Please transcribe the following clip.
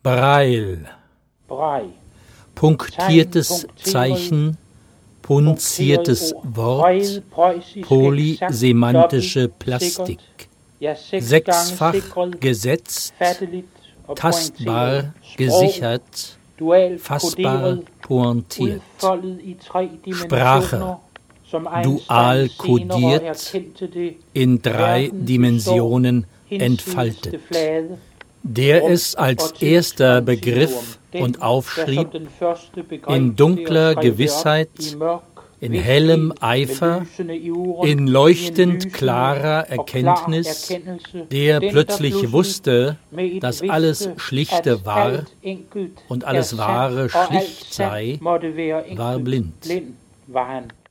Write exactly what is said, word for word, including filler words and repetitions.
Braille. Braille. Punktiertes Zeichen, punziertes Wort, polysemantische Plastik. Sechsfach gesetzt, tastbar gesichert, fassbar pointiert. Sprache, dual kodiert, in drei Dimensionen entfaltet. Der es als erster begriff und aufschrieb, in dunkler Gewissheit, in hellem Eifer, in leuchtend klarer Erkenntnis, der plötzlich wusste, dass alles Schlichte war und alles Wahre schlicht sei, war blind.